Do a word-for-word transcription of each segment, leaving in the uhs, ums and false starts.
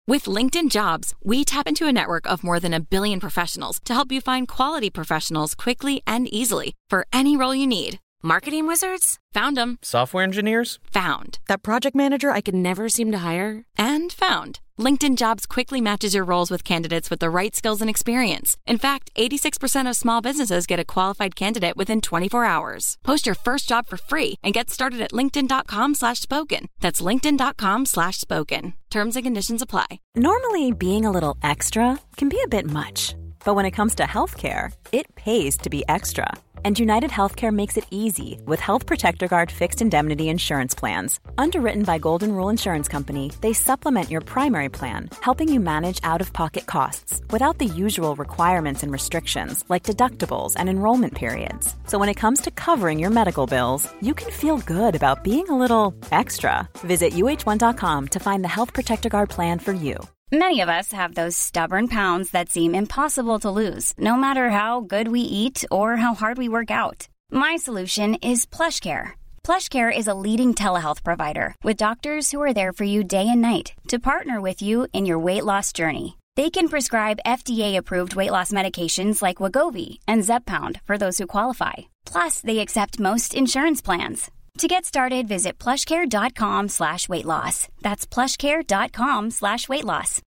With LinkedIn Jobs, we tap into a network of more than a billion professionals to help you find quality professionals quickly and easily for any role you need. Marketing wizards? Found them. Software engineers? Found. That project manager I could never seem to hire? And found. LinkedIn Jobs quickly matches your roles with candidates with the right skills and experience. In fact, eighty-six percent of small businesses get a qualified candidate within twenty-four hours. Post your first job for free and get started at linkedin.com slash spoken. That's linkedin.com slash spoken. Terms and conditions apply. Normally, being a little extra can be a bit much. But when it comes to healthcare, it pays to be extra. And United Healthcare makes it easy with Health Protector Guard fixed indemnity insurance plans. Underwritten by Golden Rule Insurance Company, they supplement your primary plan, helping you manage out-of-pocket costs without the usual requirements and restrictions like deductibles and enrollment periods. So when it comes to covering your medical bills, you can feel good about being a little extra. Visit U H one dot com to find the Health Protector Guard plan for you. Many of us have those stubborn pounds that seem impossible to lose, no matter how good we eat or how hard we work out. My solution is PlushCare. PlushCare is a leading telehealth provider with doctors who are there for you day and night to partner with you in your weight loss journey. They can prescribe F D A-approved weight loss medications like Wegovy and Zepbound for those who qualify. Plus, they accept most insurance plans. To get started, visit plushcare.com slash weight loss. That's plushcare.com slash weight loss.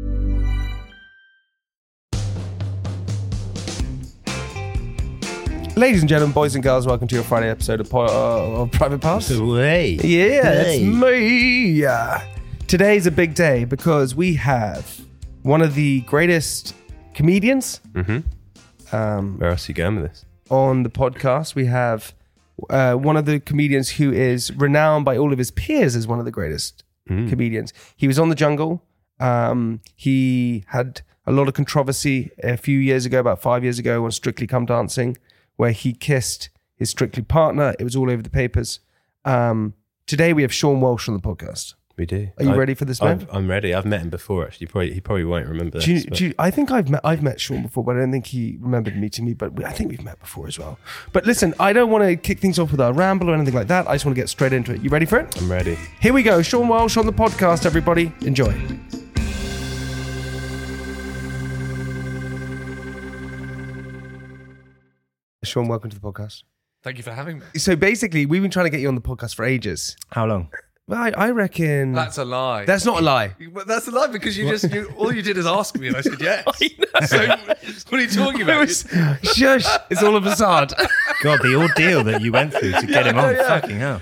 Ladies and gentlemen, boys and girls, welcome to your Friday episode of, po- uh, of Private Pass. Hey. Yeah, Hey. it's me. Uh, today's a big day because we have one of the greatest comedians Mm-hmm. um, Where else are you going with this? on the podcast. We have uh, one of the comedians who is renowned by all of his peers as one of the greatest Mm. comedians. He was on The Jungle. Um, he had a lot of controversy a few years ago, about five years ago, on Strictly Come Dancing, where he kissed his Strictly partner. It was all over the papers. Um, today we have Sean Walsh on the podcast. We do. Are you I- ready for this, man? I've- I'm ready. I've met him before, actually. Probably, he probably won't remember this. Do you, but- do you, I think I've met I've met Sean before, but I don't think he remembered meeting me. But we, I think we've met before as well. But listen, I don't want to kick things off with our ramble or anything like that. I just want to get straight into it. You ready for it? I'm ready. Here we go. Sean Walsh on the podcast, everybody. Enjoy. Sean, welcome to the podcast. Thank you for having me. So basically, we've been trying to get you on the podcast for ages. How long? Well, I, I reckon... That's a lie. That's not a lie. But that's a lie because you just you, all you did is ask me and I said yes. So what are you talking It about? was, shush, it's all a facade. God, the ordeal that you went through to get him on. yeah. Fucking hell.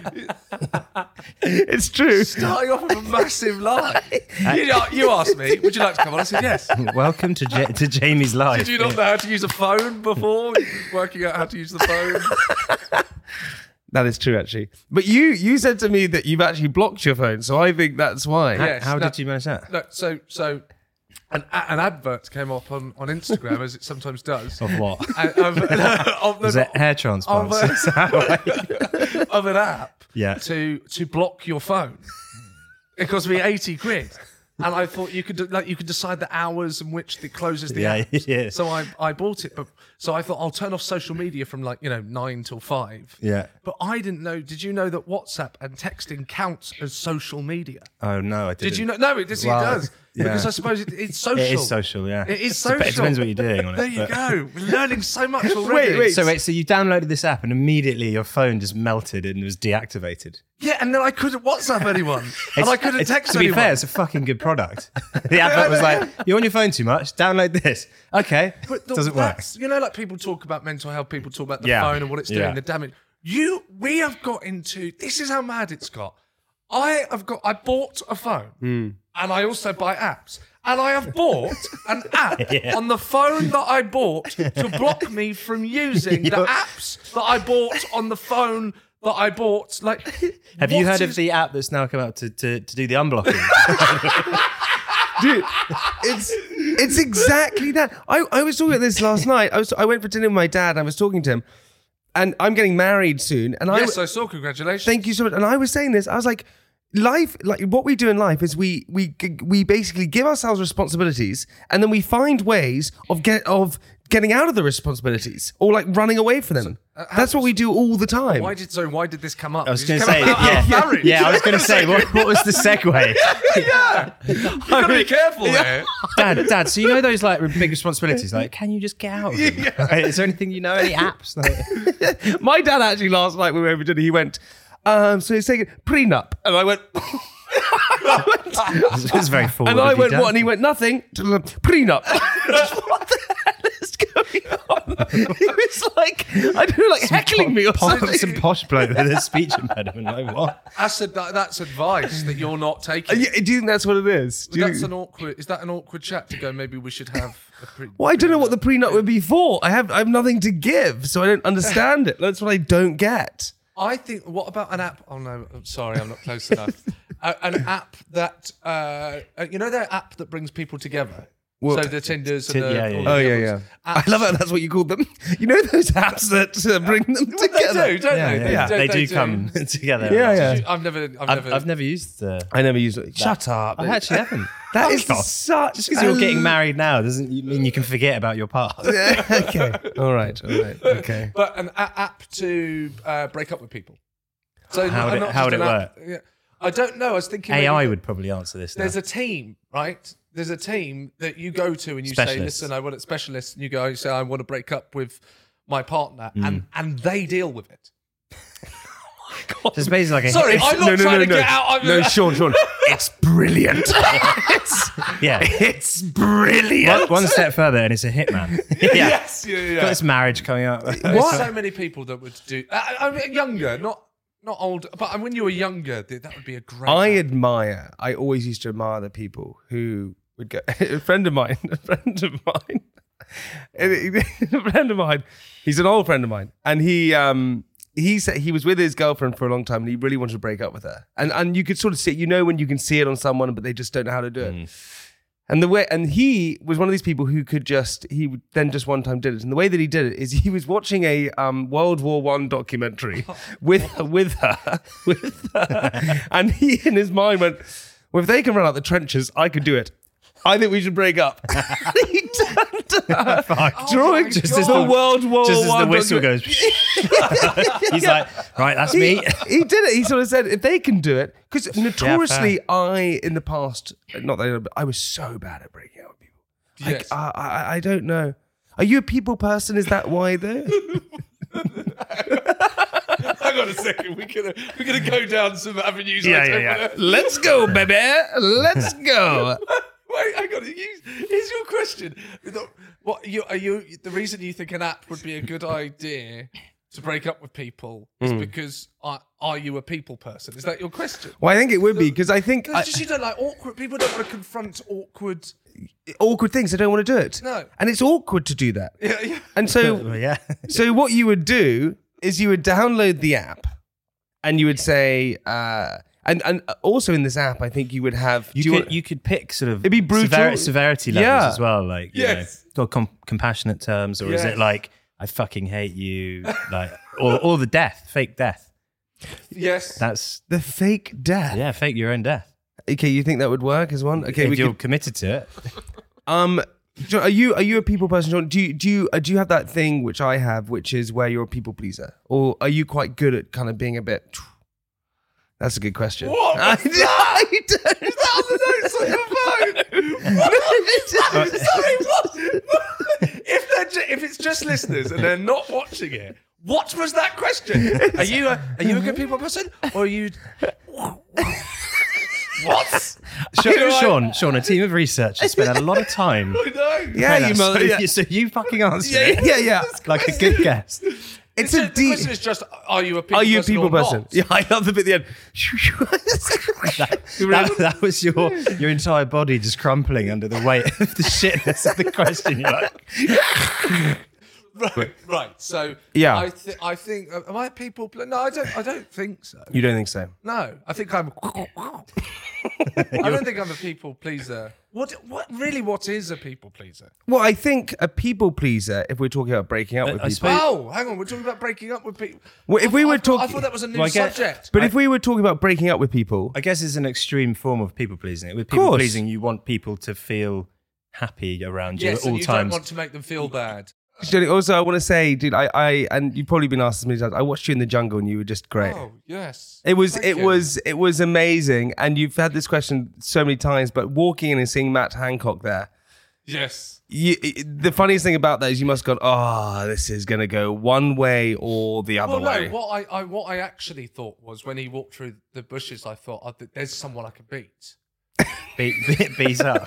It's true. Starting off with a massive lie. You, you asked me, would you like to come on? I said yes. Welcome to Ja- to Jamie's life. Did you not know how to use a phone before? Working out how to use the phone. That is true, actually. But you you said to me that you've actually blocked your phone, so I think that's why. How, Yes, how no- did you manage that? No, so so an, an advert came up on, on Instagram as it sometimes does. Of what? And, of, of, Was it hair transplants? Of, Is that why- of an app Yeah. to to block your phone. It cost me eighty quid. And I thought you could like you could decide the hours in which it closes the Yeah, app. yeah. So I, I bought it, but so I thought I'll turn off social media from like, you know, nine till five. Yeah. But I didn't know, did you know that WhatsApp and texting counts as social media? Oh, no, I didn't. Did you know? No, it, does, Well, it does. yeah. Because I suppose it, it's social. It is social, yeah. It is It social. depends what you're doing on it. There you but- go. We're learning so much already. Wait, wait. So wait, so you downloaded this app and immediately your phone just melted and was deactivated. Yeah, and then I couldn't WhatsApp anyone. and It's- I couldn't it's- text To be anyone. fair, it's a fucking good product. The advert was like, "You're on your phone too much. Download this." Okay, But the- doesn't work. that's- You know, like people talk about mental health, people talk about the Yeah. phone and what it's doing, Yeah. the damage. You, we have got into, this is how mad it's got. I have got, I bought a phone Hmm. and I also buy apps. And I have bought an app Yeah. on the phone that I bought to block me from using the You're- apps that I bought on the phone that I bought. Like, Have you what heard of is- the app that's now come out to, to, to do the unblocking? Dude, it's it's exactly that. I, I was talking about this last night. I was I went for dinner with my dad. And I was talking to him, and I'm getting married soon. And Yes, I I saw. Congratulations. thank you so much. And I was saying this. I was like, life, like what we do in life is we we we basically give ourselves responsibilities, and then we find ways of get of getting out of the responsibilities or like running away from them. uh, how- That's what we do all the time. Why did so? Why did this come up? I was Did going this to come say, up out of yeah, marriage? yeah. I was going to say, what, what was the segue? yeah. You've got to be careful there. Dad, Dad. So you know those like big responsibilities? Like, can you just get out of them? Yeah. Is there anything you know? Any apps? Like, My dad actually last night when we were over dinner, he went, um, so he's taking prenup. And I went, it was very forward. and I of you, went, Dad. what? And he went, nothing. Prenup. What the hell is going on? He was like, I don't know, like heckling me or Pop, something. some posh bloke with a speech impediment. Like what? That's, a, that, that's advice that you're not Uh, taking. yeah, do you think that's what it is? Do you That's think- an awkward. Is that an awkward chat to go? Maybe we should have. A pre- Well, I don't know what the prenup would be for. I have I have nothing to give, so I don't understand it. That's what I don't get. I think. What about an app? Oh no, I'm sorry, I'm not close enough. uh, an app that uh, uh, you know, that app that brings people together. Well, so the Tinders Tin- and the, yeah, yeah, all yeah. the Oh yeah, other yeah. ones. I Apps- love it. That's what you call them. You know those apps that uh, bring them Well, together. They do, don't Yeah, they? yeah. They, They, they do come together. Yeah, yeah. I've never. I've, I've, never. I've never used the. I never use it. Shut up. I actually haven't. That is Fuck off. such. Just because you're getting married now doesn't mean you can forget about your past. Okay. All right. All right. Okay. But an a- app to uh, break up with people. So How would not it- just how would an it app- Yeah. I don't know. I was thinking A I maybe would probably answer this now. There's a team, right? There's a team that you go to and you say, Specialists. "Listen, I want a specialist," and you go, "You say I want to break up with my partner," Mm. and and they deal with it. Just basically like a Sorry, I'm not trying to get out. I'm No, Sean, Sean. It's brilliant. yeah. It's brilliant. One, one step further, and it's a hitman. yeah. Yes, yeah, yeah. Got this marriage coming up. There's so many people that would do. I, I mean, younger, not not old, but when you were younger, th- that would be a great. I app. admire. I always used to admire the people who would go. A friend of mine. A friend of mine. A friend of mine. He's an old friend of mine, and he um he said he was with his girlfriend for a long time, and he really wanted to break up with her. And and you could sort of see, you know, when you can see it on someone, but they just don't know how to do it. And the way, and he was one of these people who could just, he would then just one time did it. And the way that he did it is he was watching a um, World War One documentary with with her, with her, and he in his mind went, "Well, if they can run out the trenches, I could do it. I think we should break up." He turned to her, Fuck. drawing my just God. as the World War Just as One the whistle docu- goes. He's like, right, that's he, me. he did it. He sort of said, if they can do it, because notoriously, fair. I in the past, not that I, but I was so bad at breaking up with people. Like, Yes. I, I, I don't know. Are you a people person? Is that why though? Hang on a second. We're gonna we're gonna go down some avenues. Yeah, I yeah, don't yeah. wanna- Let's go, baby. Let's go. Wait, hang on. You- Here's your question. What you are you? The reason you think an app would be a good idea to break up with people is because are, are you a people person? Is that your question? Well, I think it would be because I think No, I, it's just you don't like awkward. People don't want to confront awkward. awkward things. I don't want to do it. No. And it's awkward to do that. Yeah, yeah. And so, Well, yeah. so what you would do is you would download the app, and you would say, uh, and and also in this app, I think you would have. You do could want- you could pick sort of It'd be brutal. sever- severity levels Yeah. as well, like you Yes. know, or com- compassionate terms, or is Yes. it like I fucking hate you, like or or the death, fake death? Yes. That's the fake death. yeah, fake your own death. Okay, you think that would work as one? Okay, if we you're could. committed to it. Um, John, are you are you a people person, John? Do you do you uh, do you have that thing which I have, which is where you're a people pleaser, or are you quite good at kind of being a bit? That's a good question. What? I, What's that? I don't- Is that on the notes on your phone? Sorry, what? If they're ju- if it's just listeners and they're not watching it, what was that question? Are you a, are you a good people person, or are you? What? Sean, You know, I- Sean, Sean, a team of researchers spent a lot of time. I know. Yeah, you so, mother. Yeah, so you fucking answer yeah, it yeah, yeah. like a good guest. It's The a deep. question is just: Are you a people Are you a person people or person? not? Yeah, I love the bit at the end. That, that, that was your your entire body just crumpling under the weight of the shitness of the question. You're like, Right, right. So Yeah. I, th- I think uh, am I a people? Pl- no, I don't. I don't think so. You don't think so? No, I think I'm. I don't think I'm a people pleaser. What? What really? What is a people pleaser? Well, I think a people pleaser, if we're talking about breaking up I- with I people. suppose- Oh, hang on. We're talking about breaking up with people. Well, if I we thought- were I thought- talking- I thought that was a new Well, I get- subject. But if we were talking about breaking up with people, I guess it's an extreme form of people pleasing. With people course. pleasing, you want people to feel happy around you yes, at all and you times. don't want to make them feel bad. Dude, also, I want to say, dude, I, I, and you've probably been asked this many times. I watched you in the jungle, and you were just great. Oh yes, it was, Thank it you. was, it was amazing. And you've had this question so many times, but walking in and seeing Matt Hancock there, yes. you, the funniest thing about that is you must have gone, oh, this is going to go one way or the other Well, way. no. What I, I, what I actually thought was when he walked through the bushes, I thought, oh, there's someone I can beat. Beat, beat, beat up.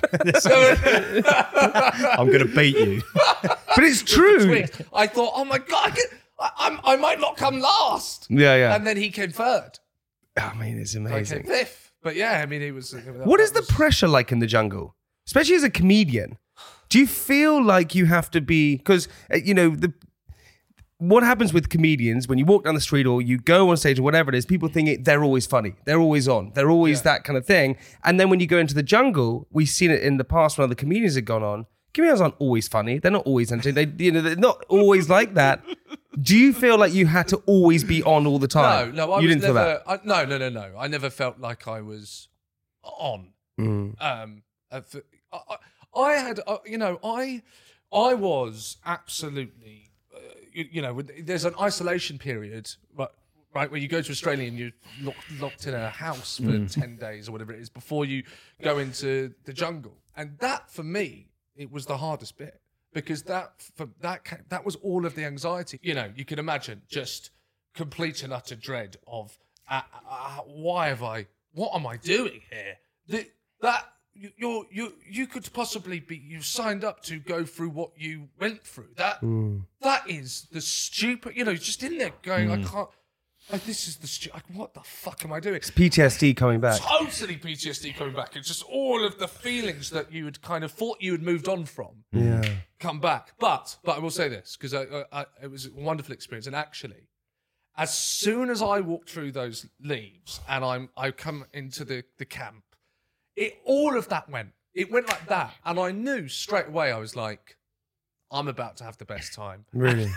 I'm going to beat you. But it's true. Twigs. I thought, oh my god, I, can, I, I'm, I might not come last. Yeah, yeah. And then he came third. I mean, it's I came amazing. fifth. But yeah, I mean, he was. What is the pressure like in the jungle, especially as a comedian? Do you feel like you have to be, because, you know, the what happens with comedians when you walk down the street or you go on stage or whatever it is, people think it, they're always funny. They're always on. They're always Yeah. that kind of thing. And then when you go into the jungle, we've seen it in the past when other comedians have gone on. Comedians aren't always funny. They're not always entertaining. They, you know, they're not always like that. Do you feel like you had to always be on all the time? No, no, I you was didn't feel never. that. I, no, no, no, no. I never felt like I was on. Mm. Um, uh, for- I, I I had, uh, you know, I, I was absolutely. You, you know, there's an isolation period, right, right, where you go to Australia and you're locked, locked in a house for Mm. ten days or whatever it is before you go into the jungle. And that, for me, it was the hardest bit because that, for that, ca- that was all of the anxiety. You know, you can imagine just complete and utter dread of, uh, uh, why have I, what am I doing here? The, that, you, you're, you you could possibly be, you signed up to go through what you went through. That that is the stupid, you know, just in there going, I can't, like, this is the stupid, like, what the fuck am I doing? P T S D coming back. Totally P T S D coming back. It's just all of the feelings that you had kind of thought you had moved on from Yeah. come back. But, but I will say this, because I, I, I, it was a wonderful experience. And actually, as soon as I walked through those leaves and I'm, I come into the, the camp, it all of that went. It went like that. And I knew straight away, I was like, I'm about to have the best time. Really?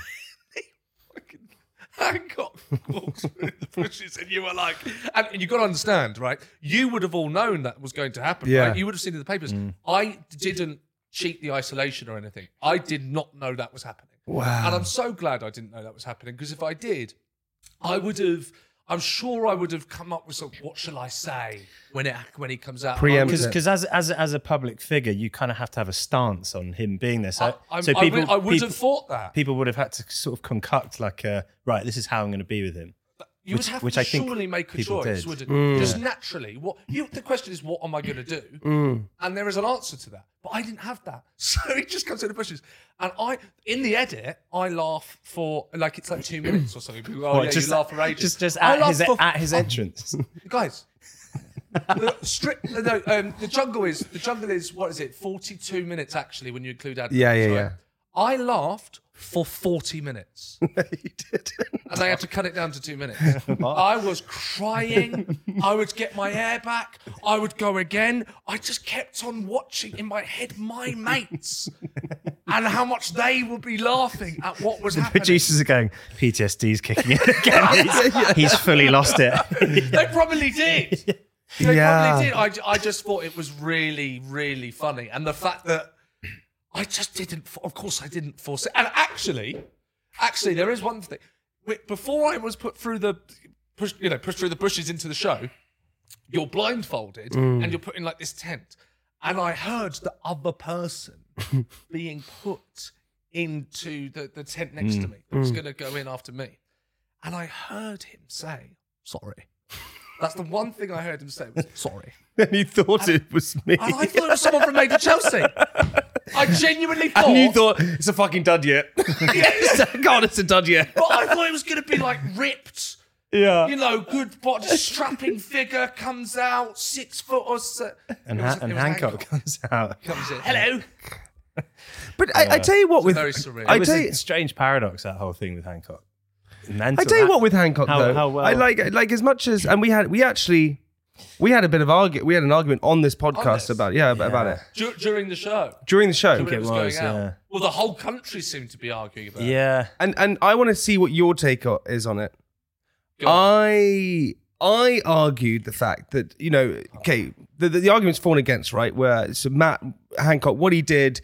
Fucking Hancock walks through the bushes and you were like, and you got to understand, right? You would have all known that was going to happen, Yeah. right? You would have seen it in the papers. I didn't cheat the isolation or anything. I did not know that was happening. Wow. And I'm so glad I didn't know that was happening because if I did, I would have, I'm sure I would have come up with some, what shall I say when it when he comes out? Preempt I would- it. Because as, as, as a public figure, you kind of have to have a stance on him being there. So, I, I'm- so I people, would, I would people, have thought that. people would have had to sort of concoct like, a, right, this is how I'm going to be with him. You Which- would have which to I think surely make a people choice, did. wouldn't you? Just naturally. What you, the question is, what am I going to do? And there is an answer to that. But I didn't have that. So he just comes in the bushes. And I, in the edit, I laugh for, like, it's like two minutes or something. People go, oh, What, yeah, just, you laugh for ages. just, just I at laugh his, for- at his entrance. Guys, the, strict, no, um, the jungle is, the jungle is, what is it, forty-two minutes actually when you include adverts, Yeah, yeah, right? yeah. I laughed for forty minutes. you did. And they had to cut it down to two minutes. I was crying. I would get my hair back. I would go again. I just kept on watching in my head my mates and how much they would be laughing at what was happening. Producers are going, P T S D's kicking in again. He's, he's fully lost it. They probably did. They Yeah. probably did. I, ju- I just thought it was really, really funny. And the fact that I just didn't, f- of course I didn't force it. And actually, actually, there is one thing. Wait, before I was put through the, push, you know, pushed through the bushes into the show, you're blindfolded and you're put in like this tent. And I heard the other person being put into the, the tent next to me that was going to go in after me. And I heard him say, sorry. That's the one thing I heard him say was, sorry. And you thought it was me. And I thought it was someone from Made in Chelsea. I genuinely thought. And you thought, it's a fucking dud yet. God, it's a dud yet. But I thought it was going to be like ripped. Yeah. You know, good body, strapping figure comes out, six foot or so. And, It was- Ha- and it was Hancock comes out. comes in. Hello. But I, I tell you what, with very surreal. I It was tell a you, strange paradox, that whole thing with Hancock. Mental. I tell you what, with Hancock How- though, how well- I like like as much as, and we had we actually we had a bit of argue, we had an argument on this podcast this? about yeah, about it Dur- during the show. during the show. When it it was, was, going out. yeah. Well, the whole country seemed to be arguing about it. Yeah. And and I want to see what your take o- is on it. Go on. I I argued the fact that, you know, okay, the, the, the argument's for and against, right? Where so Matt Hancock, what he did,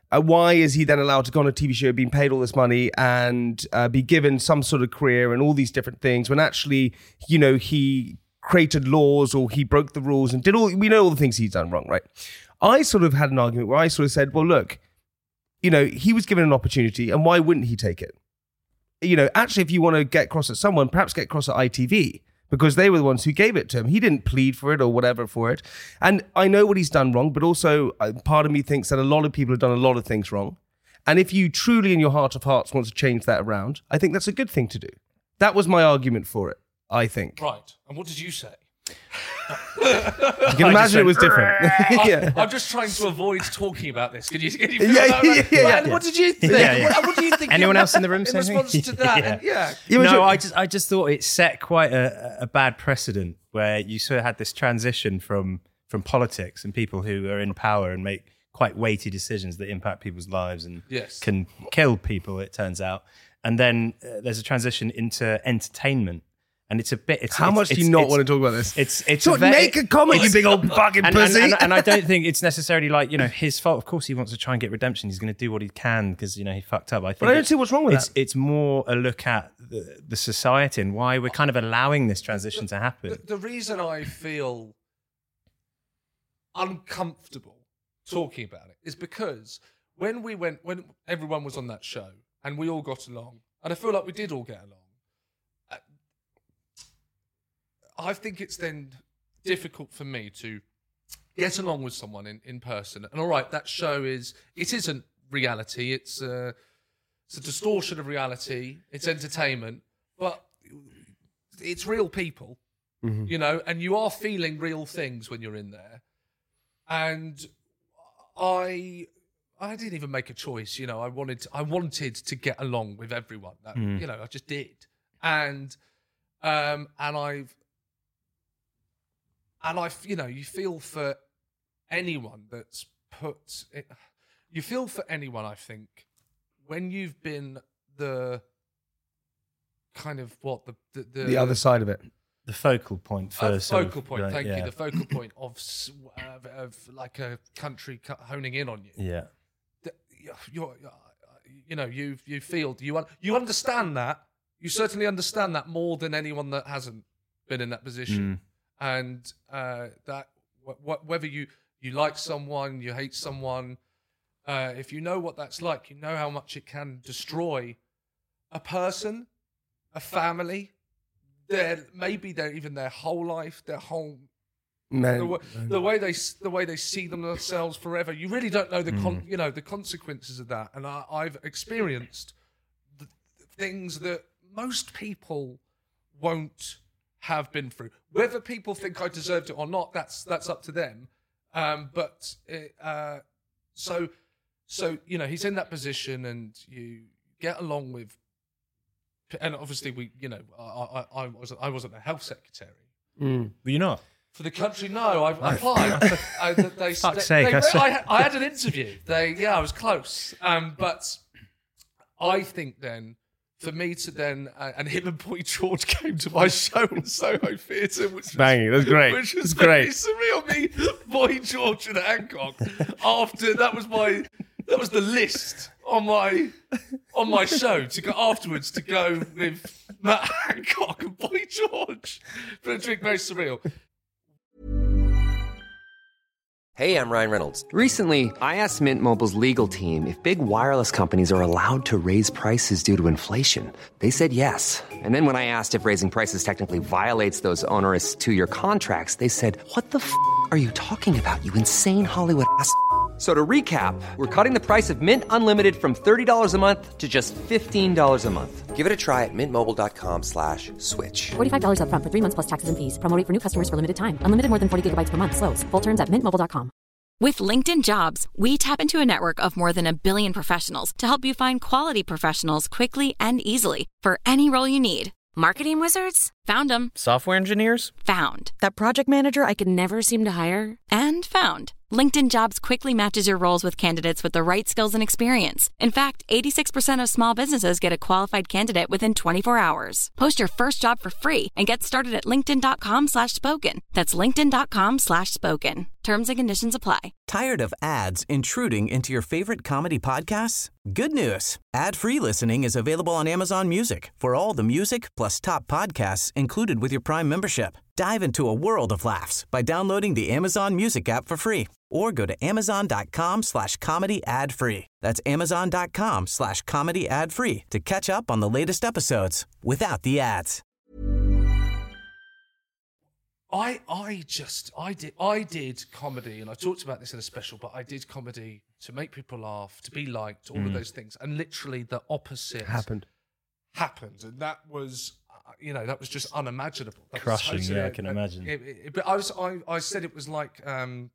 Uh, why is he then allowed to go on a T V show, being paid all this money, and uh, be given some sort of career and all these different things, when actually, you know, he created laws or he broke the rules and did all, we know all the things he's done wrong, right? I sort of had an argument where I sort of said, well, look, you know, he was given an opportunity, and why wouldn't he take it? You know, actually, if you want to get cross at someone, perhaps get cross at I T V, because they were the ones who gave it to him. He didn't plead for it or whatever for it. And I know what he's done wrong, but also uh, part of me thinks that a lot of people have done a lot of things wrong. And if you truly in your heart of hearts want to change that around, I think that's a good thing to do. That was my argument for it, I think. Right. And what did you say? You can imagine it was different. yeah. I, I'm just trying to avoid talking about this. Can you, can you feel Yeah, that? yeah, Like, yeah, man, yeah. What did you think? Yeah, yeah. What, what do you think? Anyone in- else in the room in say response anything? to that? Yeah. And yeah. Yeah, but no, you- I just I just thought it set quite a, a bad precedent where you sort of had this transition from from politics and people who are in power and make quite weighty decisions that impact people's lives and Yes. can kill people, it turns out. And then uh, there's a transition into entertainment. And it's a bit. It's, How it's, much do it's, you not it's, want to talk about this? It's it's So a ve- make a comment, you it's- big old fucking and, pussy. And, and, and I don't think it's necessarily like, you know, his fault. Of course, he wants to try and get redemption. He's going to do what he can because, you know, he fucked up. I think But I don't it's- see what's wrong with it's, that. It's more a look at the, the society and why we're kind of allowing this transition to happen. The, the reason I feel uncomfortable talking about it is because when we went, when everyone was on that show and we all got along, and I feel like we did all get along, uh, I think it's then difficult for me to get along with someone in, in person. And all right, that show is, it isn't reality. It's a, it's a distortion of reality. It's entertainment, but it's real people, you know, and you are feeling real things when you're in there. And I, I didn't even make a choice, you know. I wanted, to, I wanted to get along with everyone. That, You know, I just did, and, um, and I've, and I, you know, you feel for anyone that's put, it, you feel for anyone. I think when you've been the kind of what the the, the, The other side of it. The focal point for uh, sort focal of, point. right, Thank yeah. you. The focal point of s- of, of like a country cu- honing in on you. Yeah. The- you're, you're, you know, you you feel you un- you understand that. You certainly understand that more than anyone that hasn't been in that position. And uh, that wh- wh- whether you you like someone, you hate someone, uh, if you know what that's like, you know how much it can destroy a person, a family. Their maybe their even their whole life, their whole Man. the, way, the way they s- the way they see themselves forever. You really don't know the con- Mm. you know the consequences of that. And I, I've experienced the, the things that most people won't have been through. Whether people think I deserved it or not, that's that's up to them. Um, but it, uh, so so you know he's in that position, and you get along with. And obviously, we, you know, I, I, I wasn't, I wasn't a health secretary Were you not? for the country. No, I, I applied. I, they, they, Fuck's they, sake, they- I saw- I, had- I had an interview. They, yeah, I was close. Um, but I think then, for me to then, uh, and him and Boy George came to my show in Soho Theatre, which was Banging, that's great. Which was That's very great. surreal. Me, Boy George, and Hancock. After that was my, that was the list on my, on my show to go afterwards to go with Matt Hancock and Boy George for a drink. Very surreal. Hey, I'm Ryan Reynolds. Recently, I asked Mint Mobile's legal team if big wireless companies are allowed to raise prices due to inflation. They said yes. And then when I asked if raising prices technically violates those onerous two-year contracts, they said, "What the f*** are you talking about, you insane Hollywood ass?" So to recap, we're cutting the price of Mint Unlimited from thirty dollars a month to just fifteen dollars a month. Give it a try at mintmobile.com slash switch. forty-five dollars up front for three months plus taxes and fees. Promo rate for new customers for limited time. Unlimited more than forty gigabytes per month. Slows full terms at mint mobile dot com. With LinkedIn Jobs, we tap into a network of more than a billion professionals to help you find quality professionals quickly and easily for any role you need. Marketing wizards? Found them. Software engineers? Found. That project manager I could never seem to hire? And found. LinkedIn Jobs quickly matches your roles with candidates with the right skills and experience. In fact, eighty-six percent of small businesses get a qualified candidate within twenty-four hours. Post your first job for free and get started at linkedin.com slash spoken. That's linkedin.com slash spoken. Terms and conditions apply. Tired of ads intruding into your favorite comedy podcasts? Good news. Ad-free listening is available on Amazon Music for all the music plus top podcasts included with your Prime membership. Dive into a world of laughs by downloading the Amazon Music app for free or go to amazon.com slash comedy ad free. That's amazon.com slash comedy ad free to catch up on the latest episodes without the ads. I I just I did I did comedy, and I talked about this in a special, but I did comedy to make people laugh, to be liked, all mm. of those things, and literally the opposite happened. Happened, and that was, uh, you know, that was just unimaginable. That Crushing, was yeah, I can uh, imagine. It, it, but I was I, I said it was like um,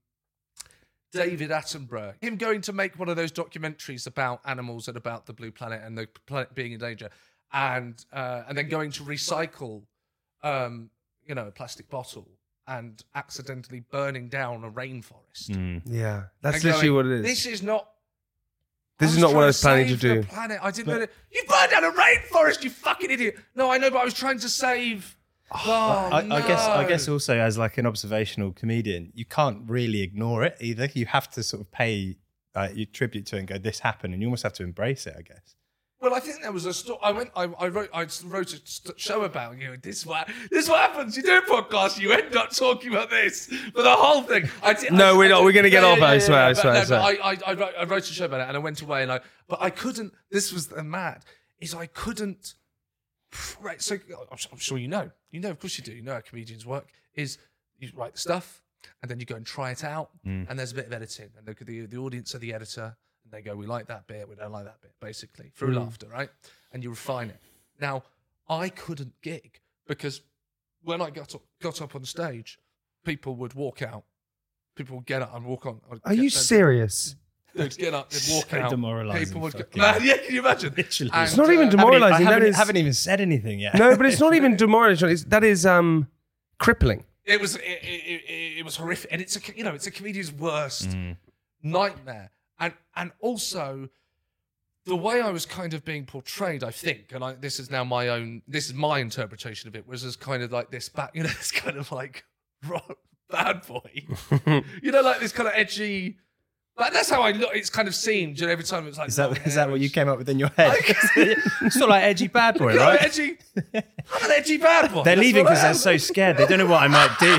David Attenborough, him going to make one of those documentaries about animals and about the blue planet and the planet being in danger, and uh, and then going to recycle. Um, you know, a plastic bottle and accidentally burning down a rainforest. Mm. Yeah, that's And literally going, what it is. This is not... This I is not what I was trying planning to save do. the planet. I didn't know that. You burned down a rainforest, you fucking idiot. No, I know, but I was trying to save... Oh, I, no. I guess I guess also as like an observational comedian, you can't really ignore it either. You have to sort of pay uh, your tribute to it and go, this happened, and you almost have to embrace it, I guess. Well, I think there was a story. I went. I, I wrote. I wrote a st- show about you. Know, this is what. This is what happens. You do a podcast. You end up talking about this for the whole thing. I did, No, I, we're I not. did, We're gonna get yeah, off. Yeah, I yeah, swear. yeah, I swear. but, I no, swear. but I, I, I, wrote, I wrote a show about it, and I went away, and I. But I couldn't. This was the mad. Is I couldn't. Right. So I'm, I'm sure you know. You know, of course you do. You know how comedians work. Is you write the stuff, and then you go and try it out, Mm. and there's a bit of editing, and the the, the audience are the editor. And they go, we like that bit, we don't like that bit, basically, through Mm. laughter, right? And you refine it. Now, I couldn't gig because when I got up, got up on stage, people would walk out. People would get up and walk on. I'd Are get you them- serious? They'd get up, they'd walk So out. demoralising, People would go, fucking- man, yeah, can you imagine? Literally. And, It's not even uh, demoralising. I That haven't, is. haven't even said anything yet. No, but it's not even demoralising. It's, that is um, crippling. It was it, it, it, it was horrific, and it's a you know it's a comedian's worst Mm. nightmare, and and also the way I was kind of being portrayed, I think, and I, this is now my own, this is my interpretation of it, was as kind of like this back, you know, this kind of like ro- bad boy, you know, like this kind of edgy. Like that's how I look. It's kind of seemed. You know, every time it was like. Is that, long is that what you hair came up with in your head? It's sort of like edgy bad boy, and- right? edgy. I'm an edgy bad boy. They're That's leaving what I because they're am. so scared. They don't know what I might do.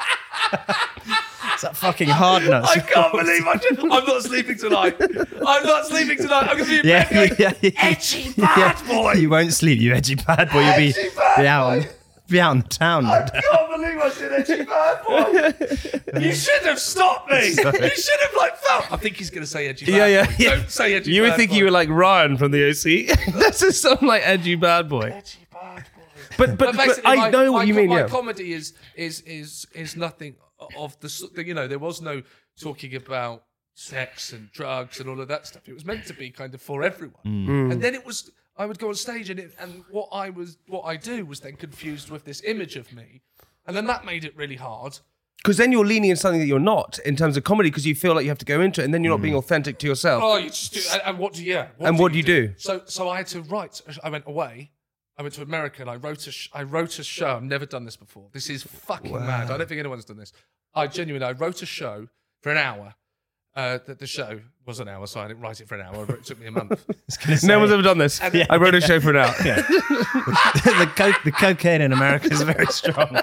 It's that fucking hard nuts. I can't believe I did. I'm not sleeping tonight. I'm not sleeping tonight. I'm going to be Yeah, going, yeah, yeah. edgy bad boy. You won't sleep, you edgy bad boy. You'll be, Edgy bad be out, on, boy. be out in the town. I can't believe I said edgy bad boy. You should have stopped me. You should have like felt. I think he's going to say edgy bad Yeah, yeah, boy. yeah. Don't say edgy You bad would think boy. you were like Ryan from the O C. That's just some like edgy bad boy. edgy bad boy. But but, but basically, I my- know my what you co- mean. My Yeah. comedy is is is is nothing of the s- you know. There was no talking about sex and drugs and all of that stuff. It was meant to be kind of for everyone. Mm. And then it was. I would go on stage and it, and what I was what I do was then confused with this image of me, and then that made it really hard. Because then you're leaning in something that you're not in terms of comedy because you feel like you have to go into it and then you're not being authentic to yourself. Oh, you just do, and, and what do you? Yeah, And what do you do? So, so I had to write. I went away. I went to America and I wrote a. Sh- I wrote a show. I've never done this before. This is fucking mad. I don't think anyone's done this. I genuinely. I wrote a show for an hour. Uh, the, the show was an hour, so I didn't write it for an hour. It took me a month. No one's ever done this. Yeah. I wrote a show for an hour. Yeah. the, co- the cocaine in America is very strong.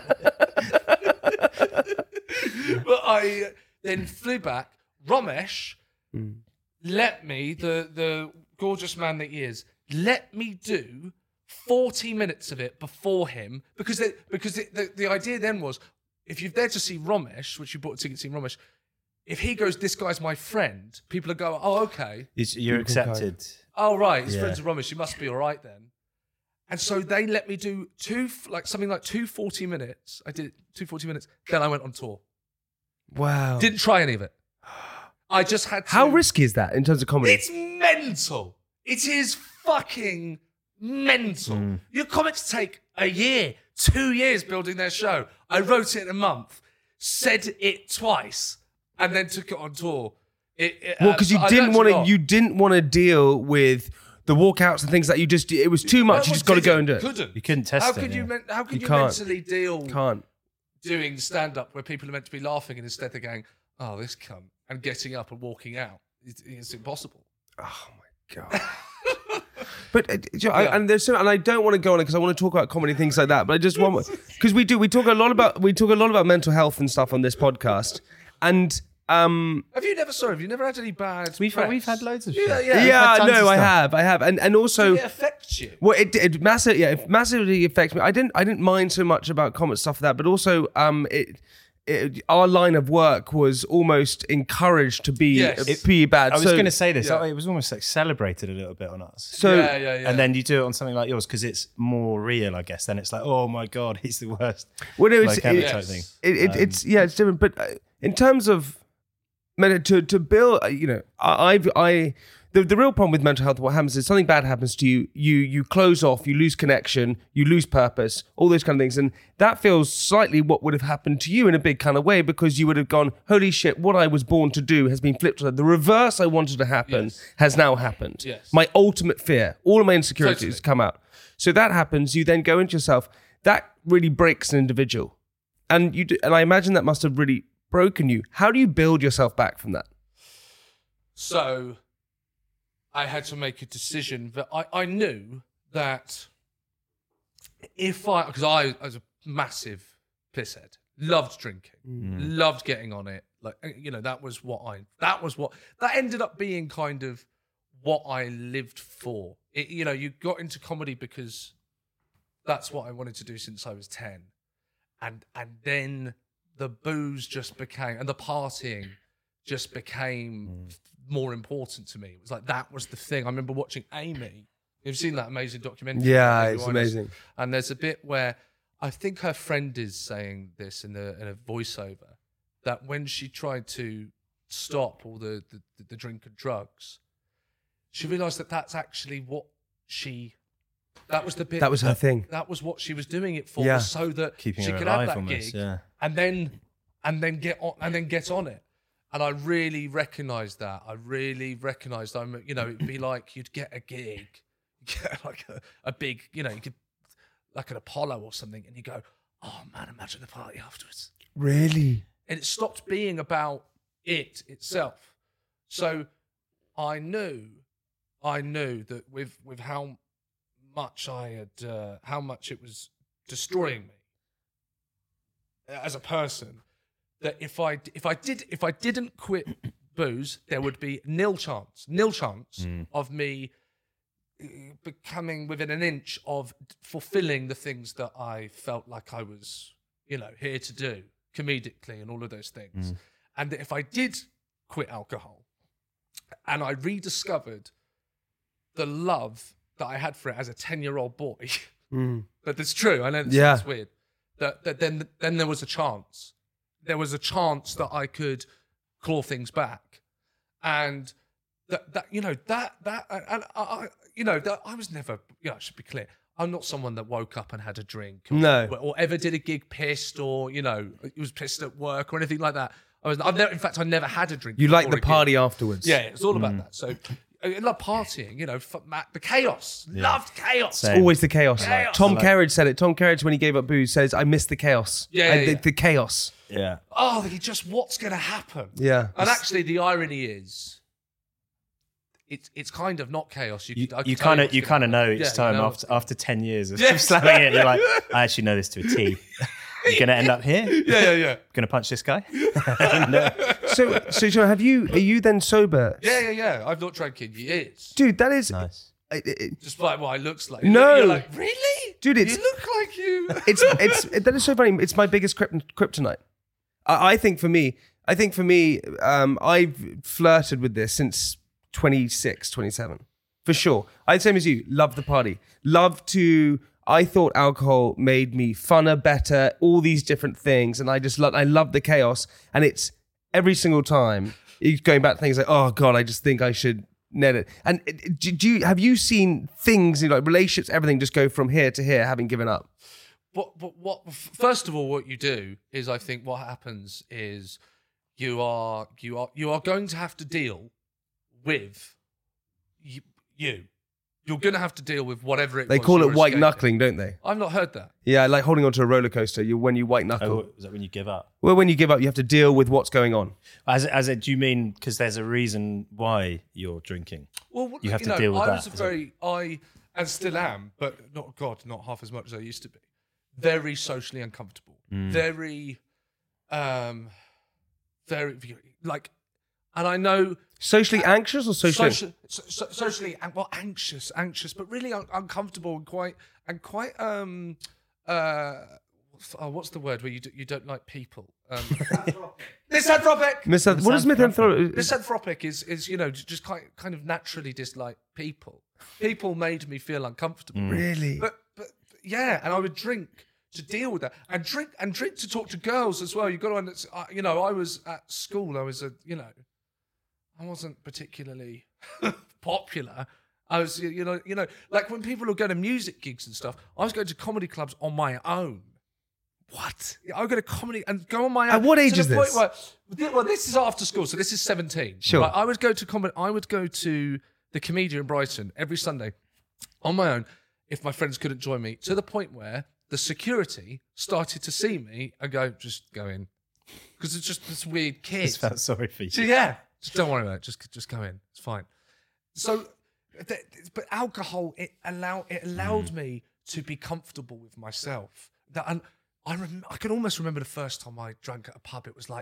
But I then flew back. Ramesh let me, the the gorgeous man that he is, let me do forty minutes of it before him because it, because it, the, the idea then was if you're there to see Ramesh, which you bought a ticket to see Ramesh, if he goes, this guy's my friend, people are going, oh, okay. It's, you're accepted. Oh, right, he's Yeah. friends with Ramesh, he must be all right then. And so they let me do two, like something like two forty minutes. I did two forty minutes. Then I went on tour. Wow. Didn't try any of it. I just had to. How risky is that in terms of comedy? It's mental. It is fucking mental. Your comics take a year two years building their show. I wrote it in a month, said it twice, and then took it on tour. It, it, Well, because you I didn't learned want a to. lot. You didn't want to deal with the walkouts and things that you just. It was too much. Well, you just got to did go and do it. Couldn't. You couldn't test how it, Could you yeah. men- how could You you, can't. mentally deal Can't. doing stand-up where people are meant to be laughing and instead they're going, "Oh, this cunt," and getting up and walking out? It's, it's impossible. Oh my god. But uh, do you know, I, Yeah. and there's so, and I don't want to go on it because I want to talk about comedy things like that. But I just want because we do we talk a lot about we talk a lot about mental health and stuff on this podcast. And um, Have you never? Sorry, have you never had any bad? We've press? we've had loads of Yeah, shit. yeah. We've yeah, had tons no, of I stuff. have, I have, and and also. Did it affect you? Well, it it massive, yeah, it massively affects me. I didn't I didn't mind so much about comic stuff for that, but also um, it, it our line of work was almost encouraged to be Yes. uh, be bad. I was So- going to say this. Yeah. It was almost like celebrated a little bit on us. So yeah, yeah, yeah. And then you do it on something like yours because it's more real, I guess. Then it's like, oh my god, he's the worst. well, no, it's, Like ever it- Yes. type thing. it, it, it's yeah, it's different. But uh, in terms of men- to to build, uh, you know, I I've, I the the real problem with mental health, what happens is something bad happens to you, you you close off, you lose connection, you lose purpose, all those kind of things, and that feels slightly what would have happened to you in a big kind of way because you would have gone, holy shit, what I was born to do has been flipped. The reverse I wanted to happen Yes. has now happened. Yes. My ultimate fear, all of my insecurities Totally. come out. So that happens. You then go into yourself. That really breaks an individual. And you do, and I imagine that must have really broken you. How do you build yourself back from that? So I had to make a decision that I, I knew that if I, because I was a massive pisshead, loved drinking, loved getting on it. Like, you know, that was what I, that was what, that ended up being kind of what I lived for. It, you know, you got into comedy because that's what I wanted to do since I was ten. And, and then the booze just became, and the partying just became more important to me. It was like, that was the thing. I remember watching Amy. You've seen that amazing documentary. Yeah, Amy it's Winehouse. amazing. And there's a bit where I think her friend is saying this in, the, in a voiceover, that when she tried to stop all the, the, the drink and drugs, she realised that that's actually what she, that was the bit. That was her thing. That was what she was doing it for, Yeah. was so that Keeping she her could alive have that almost, gig yeah. and then and then get on and then get on it. And I really recognised that. I really recognised I'm you know, it'd be like you'd get a gig, get like a, a big, you know, you could like an Apollo or something, and you go, oh man, imagine the party afterwards. Really? And it stopped being about it itself. So I knew, I knew that with with how much I had, uh, how much it was destroying me as a person, that if I if I did if I didn't quit booze, there would be nil chance, nil chance of me uh, becoming within an inch of fulfilling the things that I felt like I was, you know, here to do comedically and all of those things. And that if I did quit alcohol and I rediscovered the love that I had for it as a ten-year-old boy, but that's true. I know that Yeah. sounds weird. That, that then then there was a chance. There was a chance that I could claw things back, and that that you know that that and I, I you know that I was never. You know, I should be clear. I'm not someone that woke up and had a drink, or, No. or ever did a gig pissed, or you know, was pissed at work or anything like that. I was. I've never. In fact, I never had a drink. You like before the a gig. party afterwards? Yeah, it's all about that. So I love partying, you know, f- ma- the chaos. Loved chaos. Same. Always the chaos. Chaos. Tom Like- Kerridge said it. Tom Kerridge, when he gave up booze, says, I miss the chaos. Yeah, I- yeah, the, yeah. the chaos. Yeah. Oh, he just, what's going to happen? Yeah. And actually, the irony is, it's it's kind of not chaos. You, You, could- I could you tell kind of what's you gonna kind of know happen. each Yeah, time you know after after ten years of Yes. slamming it. You're like, I actually know this to a T. You're gonna end up here. Yeah, yeah, yeah. Gonna punch this guy. No. So, so, so have you, are you then sober? Yeah, yeah, yeah. I've not drank in years. Dude, that is, Nice. it- it- Despite what I looks like. No. You're like, really? Dude, it's- You look like you. it's, it's, it, that is so funny. It's my biggest krypt- kryptonite. I, I think for me, I think for me, um, I've flirted with this since twenty-six, twenty-seven. For sure. I'd same as you. Love the party. Love to, I thought alcohol made me funner, better, all these different things. And I just love, I love the chaos. And it's every single time it's going back to things like, oh God, I just think I should net it. And uh, do, do you, have you seen things, you know, like relationships, everything just go from here to here, having given up? But, but what? First of all, what you do is, I think, what happens is you are you are you are going to have to deal with you. you. You're going to have to deal with whatever it. They was call you it were white escaping. knuckling, don't they? I've not heard that. Yeah, like holding onto a roller coaster. You when you white knuckle. Oh, is that when you give up? Well, when you give up, you have to deal with what's going on. As as a, do you mean because there's a reason why you're drinking? Well, You have to know, deal with I that, was a is it? very, I and still am, but not God, not half as much as I used to be. Very socially uncomfortable. Mm. Very, um, very like, and I know Socially anxious or socially? Social, so, so, socially, well, anxious, anxious, but really un- uncomfortable and quite, and quite, um, uh, what's, oh, what's the word where you do, you don't like people? Um, misanthropic. Misanth- what is misanthropic? Misanthropic is is you know just kind kind of naturally dislike people. People made me feel uncomfortable. Really? But but yeah, and I would drink to deal with that, and drink and drink to talk to girls as well. You got to understand. You know, I was at school. I was a you know. I wasn't particularly popular. I was, you know, you know, like when people would go to music gigs and stuff, I was going to comedy clubs on my own. What? I would go to comedy and go on my own. At what age to is the point this? Where, well, this is after school, so this is seventeen. Sure. Right? I would go to comedy. I would go to the Comedia in Brighton every Sunday on my own if my friends couldn't join me. To the point where the security started to see me and go, "Just go in," because it's just this weird kid. Just felt sorry for you. So yeah, just don't worry about it. Just just go in. It's fine. So, th- but alcohol it allow it allowed Mm. me to be comfortable with myself. That and I rem- I can almost remember the first time I drank at a pub. It was like,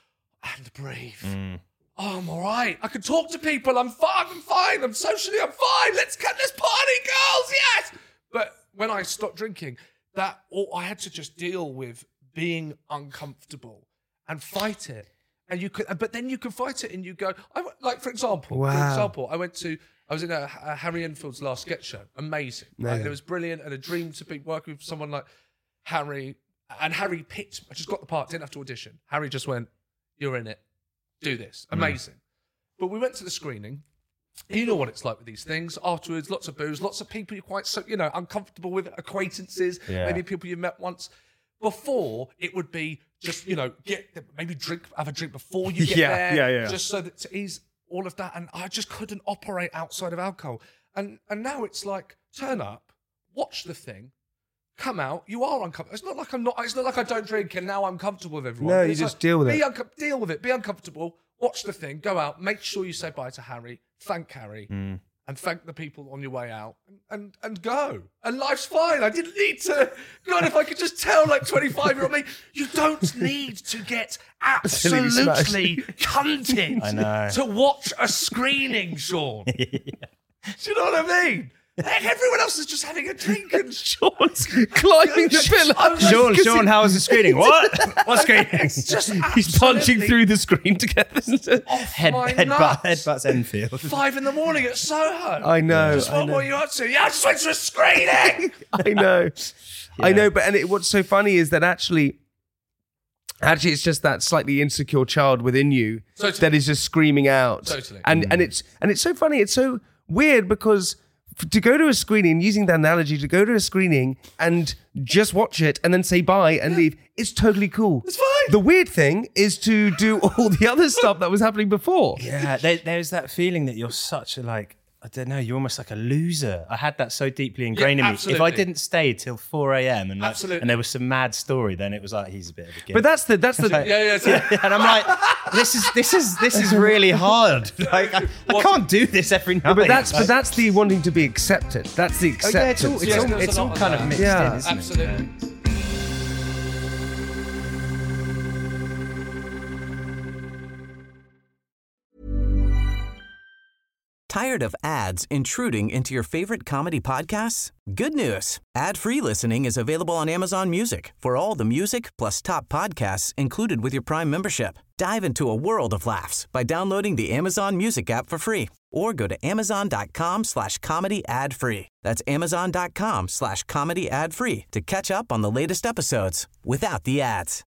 and breathe. Mm. Oh, I'm all right. I can talk to people. I'm fine. I'm fine. I'm socially. I'm fine. Let's get this party, girls. Yes. But when I stopped drinking, that all I had to just deal with being uncomfortable and fight it. And you could, but then you can fight it, and you go. I went- like for example, Wow. for example, I went to. I was in a, a Harry Enfield's last sketch show. Amazing. Right? Yeah. It was brilliant, and a dream to be working with someone like Harry. And Harry picked. I just got the part. Didn't have to audition. Harry just went, "You're in it. Do this." Amazing. But we went to the screening. You know what it's like with these things. Afterwards, lots of booze, lots of people you're quite so you know uncomfortable with, acquaintances, Yeah. maybe people you met once. Before it would be just you know get maybe drink have a drink before you get Yeah, there, yeah, yeah. just so that to ease all of that. And I just couldn't operate outside of alcohol. And and now it's like turn up, watch the thing, come out. You are uncomfortable. It's not like I'm not. It's not like I don't drink and now I'm comfortable with everyone. No, you It's just like, deal with be it. Unco- deal with it. Be uncomfortable. Watch the thing. Go out. Make sure you say bye to Harry. Thank Harry. Mm. And thank the people on your way out, and, and and go. And life's fine. I didn't need to. God, if I could just tell like twenty-five-year-old me, you don't need to get Absolutely absolutely cunted I know. to watch a screening, Sean. Do you know what I mean? Like, everyone else is just having a drink and Sean's climbing the pillar. Sean, Sean, how was the screening? What? What screening? It's just He's punching absolutely through the screen to get this. off Head, my head, butt, nuts. headbutts Enfield. Five in the morning at Soho. I know. Just I what know. were you up to? Yeah, I just went to a screening. I know. I Yeah. know, but and it, what's so funny is that actually, actually, it's just that slightly insecure child within you Totally. that is just screaming out. Totally. And and it's and it's so funny. It's so weird because f- to go to a screening, using that analogy, to go to a screening and just watch it and then say bye and leave, it's totally cool. It's fine. The weird thing is to do all the other stuff that was happening before. Yeah, there, there's that feeling that you're such a like, I don't know, you're almost like a loser. I had that so deeply ingrained Yeah, in me. If I absolutely. didn't stay till four a.m. and like, Absolutely. and there was some mad story, then it was like he's a bit of a gimp. But that's the that's the Yeah, yeah, so- and I'm like, this is this is this is really hard. Like I, I can't do this every night. but that's but Like, that's the wanting to be accepted. That's the oh, yeah, it's all, acceptance. it's Yes, all, there's it's a all lot of kind that. of mixed Yeah. in, isn't Absolutely. it? Tired of ads intruding into your favorite comedy podcasts? Good news. Ad-free listening is available on Amazon Music for all the music plus top podcasts included with your Prime membership. Dive into a world of laughs by downloading the Amazon Music app for free or go to amazon.com slash comedy ad free. That's amazon.com slash comedy ad free to catch up on the latest episodes without the ads.